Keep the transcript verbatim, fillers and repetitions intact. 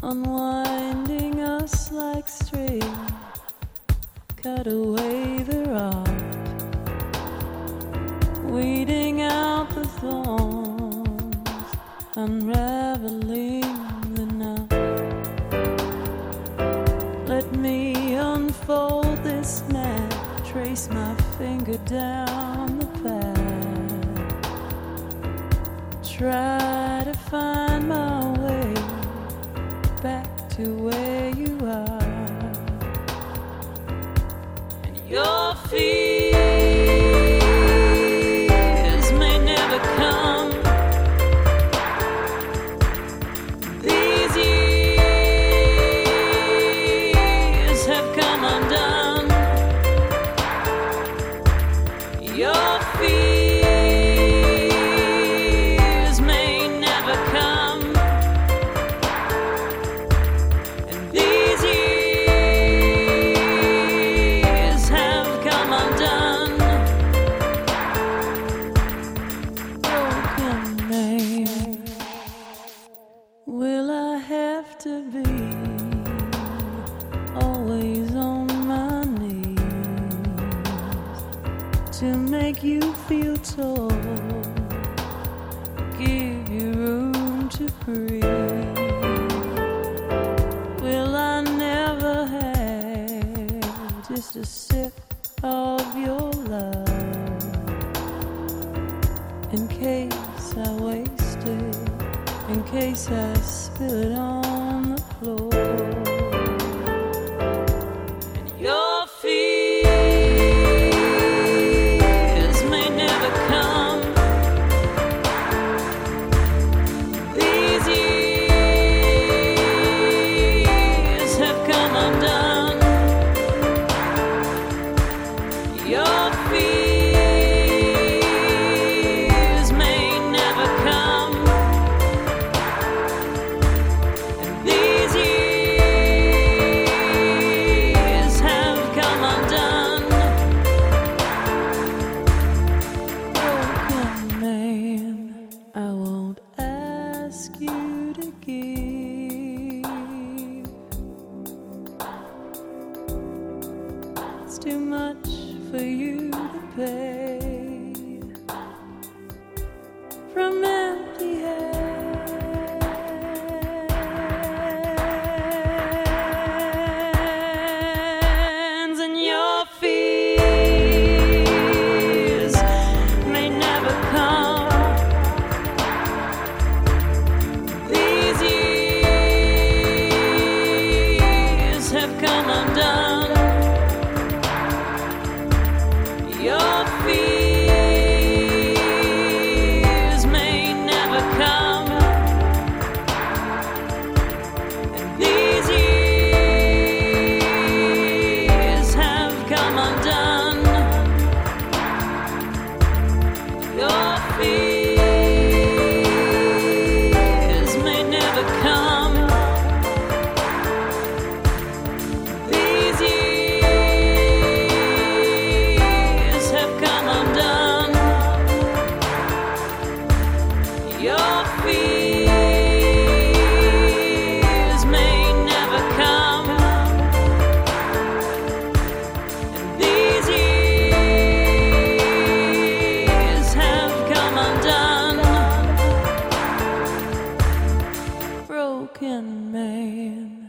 unwinding us like string, cut away the rot, weeding out the thorns, unraveling the knot. Let me unfold this map, trace my finger down the path, try to find my way back to where you are. And your fears may never come. These years have come undone. Your fears may never come. And these years have come undone. Broken man, will I have to be always on my knees to make you feel tall, give you room to breathe? Will I never have just a sip of your love in case I waste it, in case I spill it on the floor? And your fears may never come. These years have come undone. Your fears may never come. And these years have come undone. Broken man, I won't ask you to give. It's too much for you to pay from empty hands. And your fears may never come. These years have come undone. Your fears may never come. And these years have come undone. Your fears may never come. These years have come undone. Your fears may never come. And these years have come undone. Broken man.